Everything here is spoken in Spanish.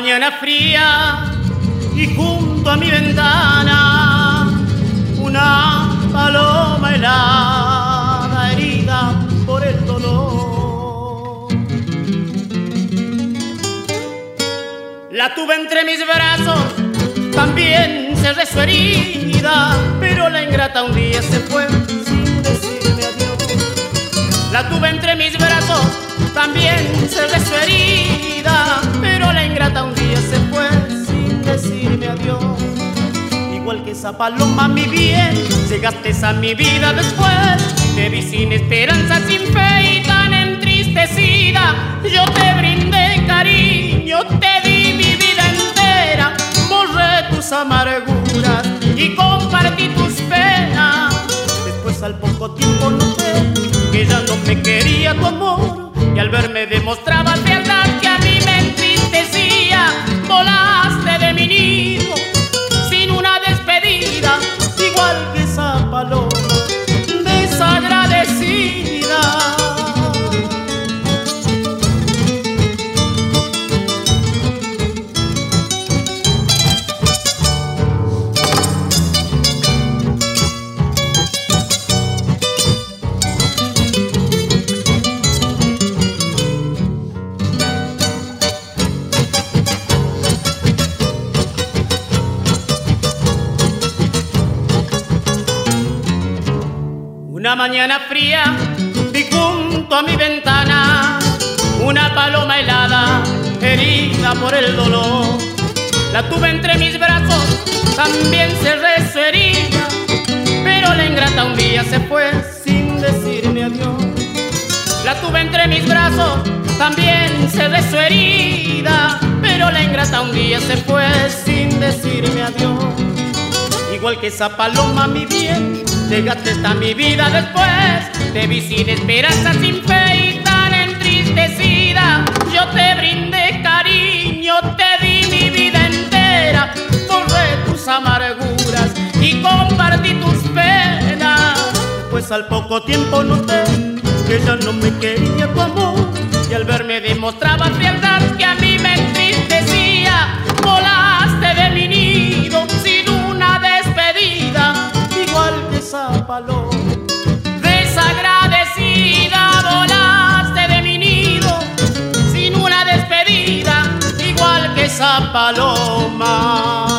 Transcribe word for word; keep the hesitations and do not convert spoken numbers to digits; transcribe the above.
mañana fría y junto a mi ventana una paloma helada herida por el dolor. La tuve entre mis brazos, también cerré su herida, pero la ingrata un día se fue sin decirme adiós. La tuve entre mis brazos, también cerré su herida, pero la ingrata un día se fue sin decirme adiós. Igual que esa paloma, mi bien, llegaste a mi vida después. Te vi sin esperanza, sin fe y tan entristecida. Yo te brindé cariño, te di mi vida entera, borré tus amarguras y compartí tus penas. Después al poco tiempo noté que ya no me quería tu amor, y al verme demostrabas verdad que a mí me entristecía. Volaste de mi nido sin una despedida, igual que esa paloma desagradecida. Una mañana fría vi junto a mi ventana una paloma helada herida por el dolor. La tuve entre mis brazos, también cerré su herida, pero la ingrata un día se fue sin decirme adiós. La tuve entre mis brazos, también cerré su herida, pero la ingrata un día se fue sin decirme adiós. Igual que esa paloma, mi bien, llegaste a mi vida después. Te vi sin esperanza, sin fe y tan entristecida. Yo te brindé cariño, te di mi vida entera, borré tus amarguras y compartí tus penas. Pues al poco tiempo noté que ya no me quería tu amor, y al verme demostrabas verdad que a mí me entristecía. Volaste de mi nido sin una despedida, igual que esa paloma desagradecida. Volaste de mi nido sin una despedida, igual que esa paloma.